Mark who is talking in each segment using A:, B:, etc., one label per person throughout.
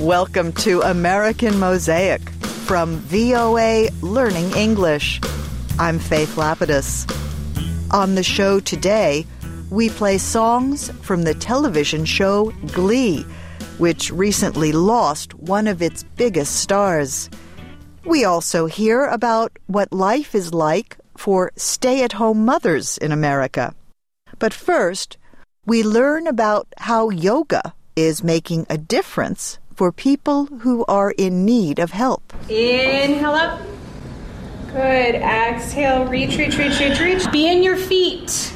A: Welcome to American Mosaic from VOA Learning English. I'm Faith Lapidus. On the show today, we play songs from the television show Glee, which recently lost one of its biggest stars. We also hear about what life is like for stay-at-home mothers in America. But first, we learn about how yoga is making a difference for people who are in need of help.
B: Inhale up. Good. Exhale. Reach. Be in your feet.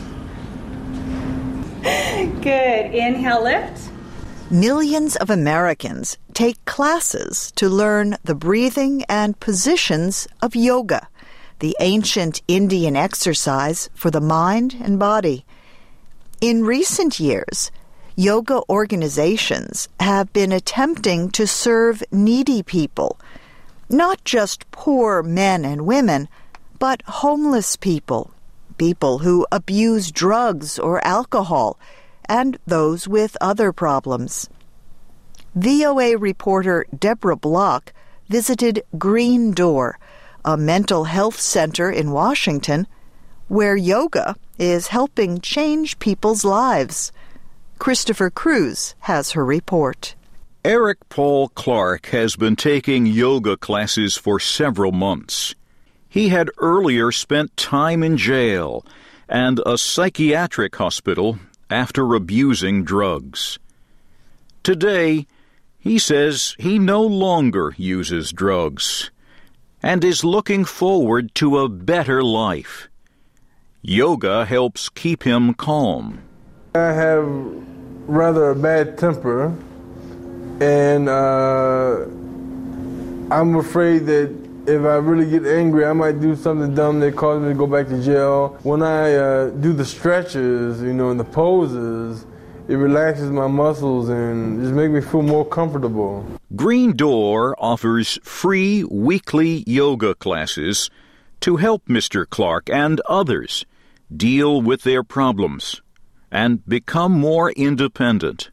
B: Good. Inhale, lift.
A: Millions of Americans take classes to learn the breathing and positions of yoga, the ancient Indian exercise for the mind and body. In recent years, yoga organizations have been attempting to serve needy people, not just poor men and women, but homeless people, people who abuse drugs or alcohol, and those with other problems. VOA reporter Deborah Block visited Green Door, a mental health center in Washington, where yoga is helping change people's lives. Christopher Cruz has her report.
C: Eric Paul Clark has been taking yoga classes for several months. He had earlier spent time in jail and a psychiatric hospital after abusing drugs. Today, he says he no longer uses drugs and is looking forward to a better life. Yoga helps keep him calm.
D: I have rather a bad temper, and I'm afraid that if I really get angry, I might do something dumb that causes me to go back to jail. When I do the stretches, and the poses, it relaxes my muscles and just makes me feel more comfortable.
C: Green Door offers free weekly yoga classes to help Mr. Clark and others deal with their problems and become more independent.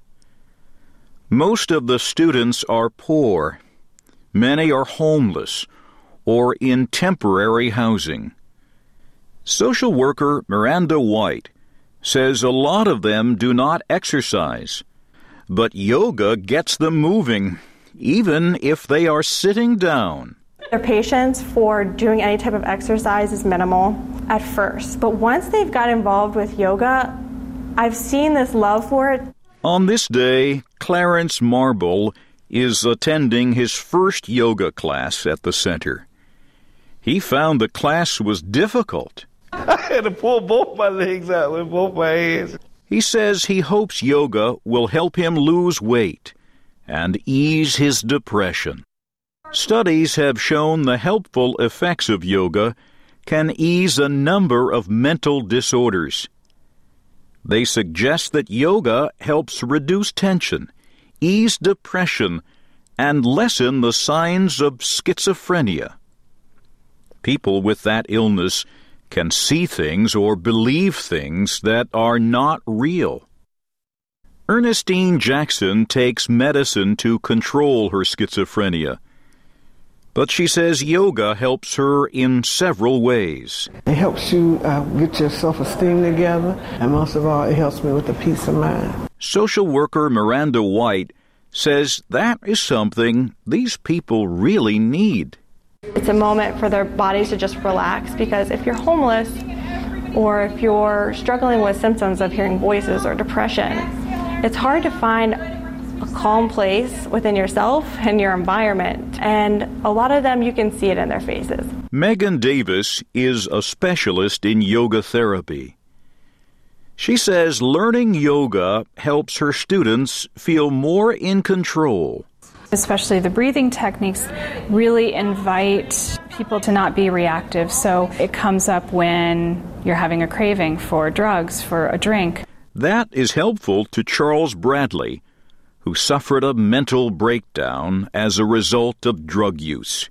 C: Most of the students are poor. Many are homeless or in temporary housing. Social worker Miranda White says a lot of them do not exercise, but yoga gets them moving, even if they are sitting down.
E: Their patience for doing any type of exercise is minimal at first, but once they've got involved with yoga, I've seen this love for it.
C: On this day, Clarence Marble is attending his first yoga class at the center. He found the class was difficult.
D: I had to pull both my legs out with both my hands.
C: He says he hopes yoga will help him lose weight and ease his depression. Studies have shown the helpful effects of yoga can ease a number of mental disorders. They suggest that yoga helps reduce tension, ease depression, and lessen the signs of schizophrenia. People with that illness can see things or believe things that are not real. Ernestine Jackson takes medicine to control her schizophrenia, but she says yoga helps her in several ways.
F: It helps you get your self-esteem together, and most of all, it helps me with the peace of mind.
C: Social worker Miranda White says that is something these people really need.
E: It's a moment for their bodies to just relax, because if you're homeless or if you're struggling with symptoms of hearing voices or depression, it's hard to find a calm place within yourself and your environment. And a lot of them, you can see it in their faces.
C: Megan Davis is a specialist in yoga therapy. She says learning yoga helps her students feel more in control.
G: Especially the breathing techniques really invite people to not be reactive. So it comes up when you're having a craving for drugs, for a drink.
C: That is helpful to Charles Bradley, who suffered a mental breakdown as a result of drug use.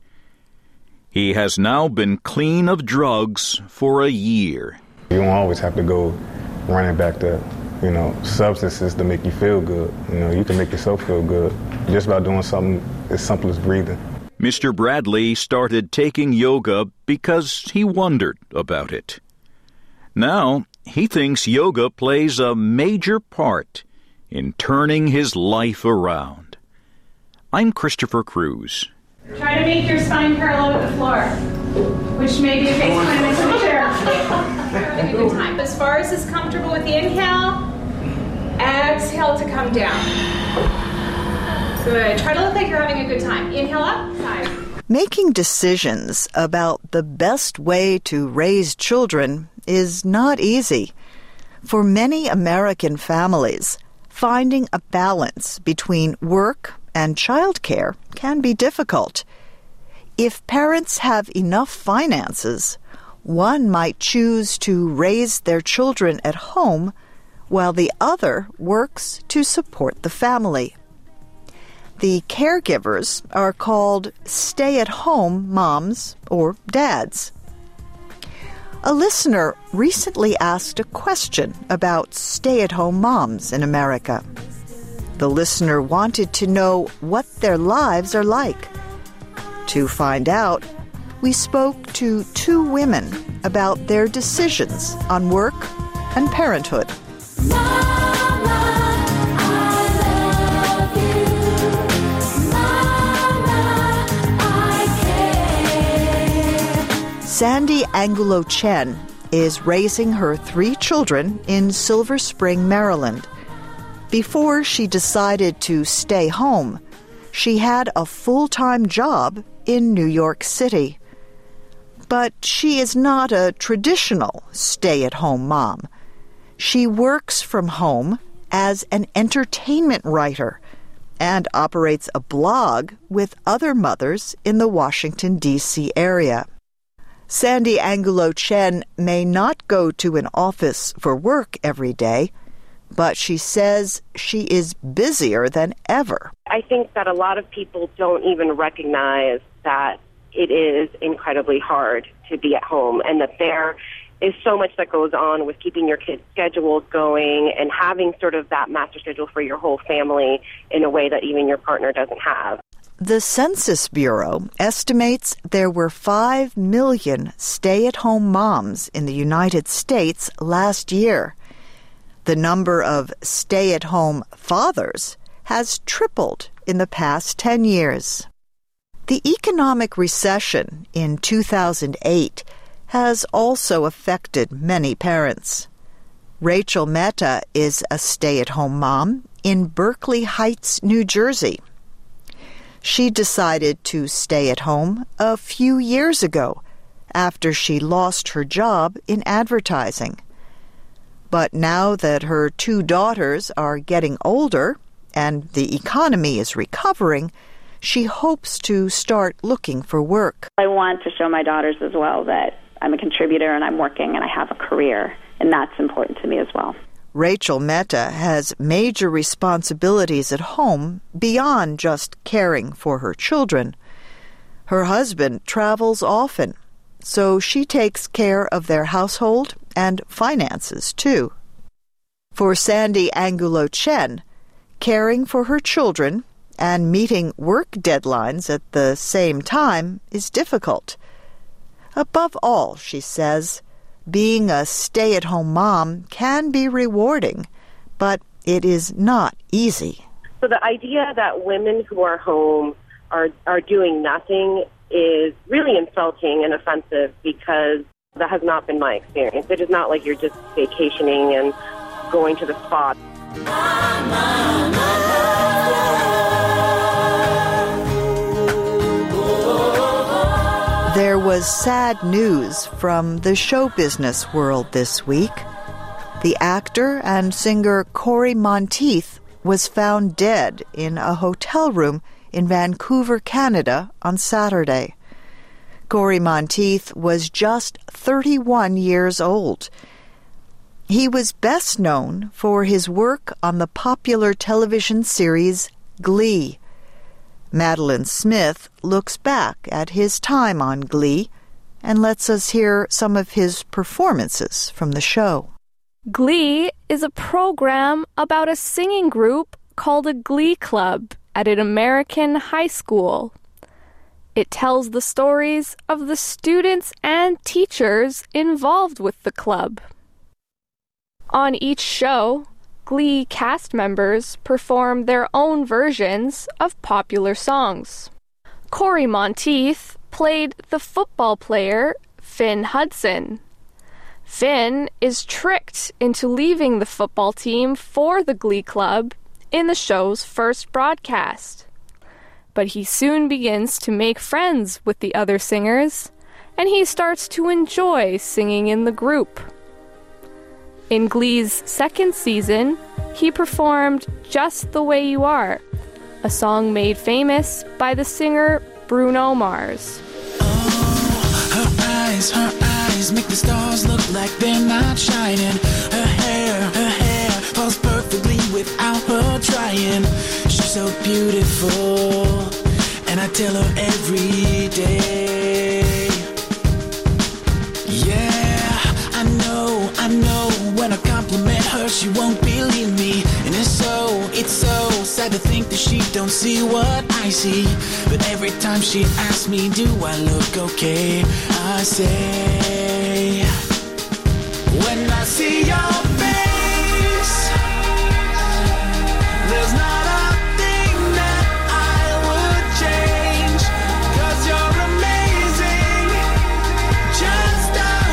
C: He has now been clean of drugs for a year.
H: You don't always have to go running back to substances to make you feel good. You can make yourself feel good just by doing something as simple as breathing.
C: Mr. Bradley started taking yoga because he wondered about it. Now, he thinks yoga plays a major part in turning his life around. I'm Christopher Cruz.
B: Try to make your spine parallel with the floor, which may be a face plant next to the chair. Having a good time. As far as is comfortable with the inhale, exhale to come down. Good. Try to look like you're having a good time. Inhale up, side.
A: Making decisions about the best way to raise children is not easy. For many American families, finding a balance between work and childcare can be difficult. If parents have enough finances, one might choose to raise their children at home while the other works to support the family. The caregivers are called stay-at-home moms or dads. A listener recently asked a question about stay-at-home moms in America. The listener wanted to know what their lives are like. To find out, we spoke to two women about their decisions on work and parenthood. Sandy Angulo Chen is raising her 3 children in Silver Spring, Maryland. Before she decided to stay home, she had a full-time job in New York City. But she is not a traditional stay-at-home mom. She works from home as an entertainment writer and operates a blog with other mothers in the Washington, D.C. area. Sandy Angulo Chen may not go to an office for work every day, but she says she is busier than ever.
I: I think that a lot of people don't even recognize that it is incredibly hard to be at home and that there is so much that goes on with keeping your kids' schedules going and having sort of that master schedule for your whole family in a way that even your partner doesn't have.
A: The Census Bureau estimates there were 5 million stay-at-home moms in the United States last year. The number of stay-at-home fathers has tripled in the past 10 years. The economic recession in 2008 has also affected many parents. Rachel Mehta is a stay-at-home mom in Berkeley Heights, New Jersey. She decided to stay at home a few years ago after she lost her job in advertising. But now that her 2 daughters are getting older and the economy is recovering, she hopes to start looking for work.
J: I want to show my daughters as well that I'm a contributor and I'm working and I have a career, and that's important to me as well.
A: Rachel Mehta has major responsibilities at home beyond just caring for her children. Her husband travels often, so she takes care of their household and finances, too. For Sandy Angulo Chen, caring for her children and meeting work deadlines at the same time is difficult. Above all, she says, being a stay-at-home mom can be rewarding, but it is not easy.
I: So the idea that women who are home are doing nothing is really insulting and offensive because that has not been my experience. It is not like you're just vacationing and going to the spa.
A: There was sad news from the show business world this week. The actor and singer Cory Monteith was found dead in a hotel room in Vancouver, Canada on Saturday. Cory Monteith was just 31 years old. He was best known for his work on the popular television series Glee. Madeline Smith looks back at his time on Glee and lets us hear some of his performances from the show.
K: Glee is a program about a singing group called a Glee Club at an American high school. It tells the stories of the students and teachers involved with the club. On each show, Glee cast members perform their own versions of popular songs. Corey Monteith played the football player Finn Hudson. Finn is tricked into leaving the football team for the Glee Club in the show's first broadcast. But he soon begins to make friends with the other singers, and he starts to enjoy singing in the group. In Glee's second season, he performed Just the Way You Are, a song made famous by the singer Bruno Mars.
L: Her eyes make the stars look like they're not shining. Her hair falls perfectly without her trying. She's so beautiful, and I tell her every day. Yeah, I know, when I compliment her, she won't believe me. And it's so sad to think that she don't see what I see. But every time she asks me, do I look okay? I say, when I see your face, there's not a thing that I would change. 'Cause you're amazing, just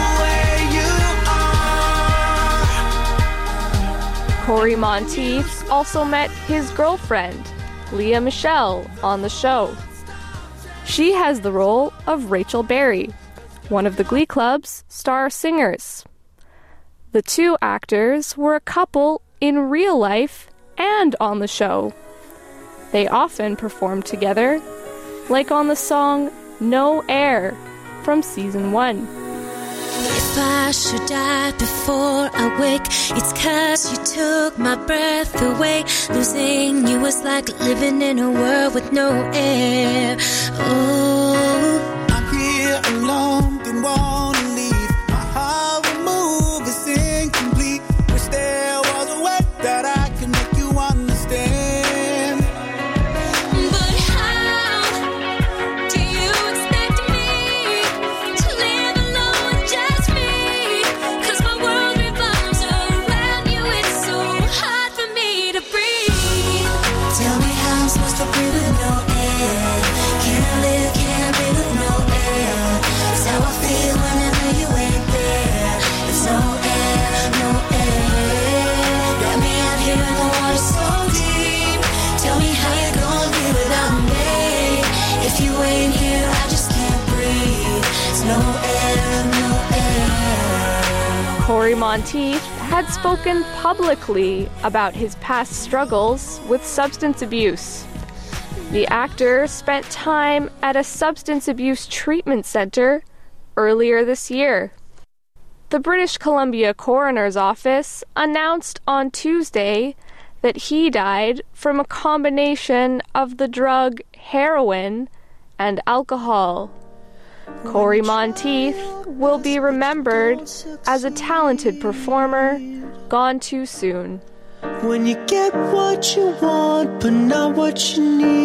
L: the way you are.
K: Corey Monteith also met his girlfriend, Lea Michele, on the show. She has the role of Rachel Berry, one of the Glee Club's star singers. The two actors were a couple in real life and on the show. They often performed together, like on the song No Air from season 1.
M: If I should die before I wake, it's 'cause you took my breath away. Losing you was like living in a world with no air. Oh,
L: I'm here alone, didn't wanna leave. My heart will move, it's incomplete. Wish there was a way that I could make you understand.
M: but how do you expect me to live alone, just me? 'Cause my world revolves around you, it's so hard for me to breathe.
L: Tell me how I'm supposed to breathe with no air. Can't breathe with no air. It's how I feel whenever you ain't there. It's no air, no air. Got me out here in the water so deep. Tell me how you gonna be without me. If you ain't here, I just can't breathe. It's no air, no air.
K: Corey Monteith had spoken publicly about his past struggles with substance abuse. The actor spent time at a substance abuse treatment center earlier this year. The British Columbia Coroner's Office announced on Tuesday that he died from a combination of the drug heroin and alcohol. Corey Monteith will be remembered as a talented performer gone too soon.
L: When you get what you want, but not what you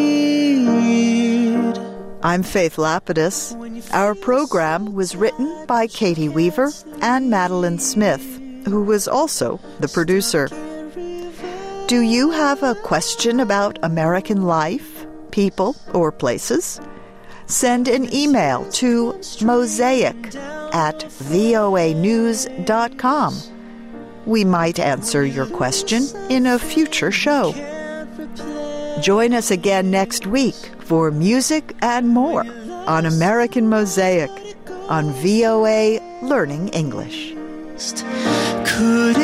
L: need.
A: I'm Faith Lapidus. Our program was written by Katie Weaver and Madeline Smith, who was also the producer. Do you have a question about American life, people, or places? Send an email to mosaic@voanews.com. We might answer your question in a future show. Join us again next week for music and more on American Mosaic on VOA Learning English.
L: Could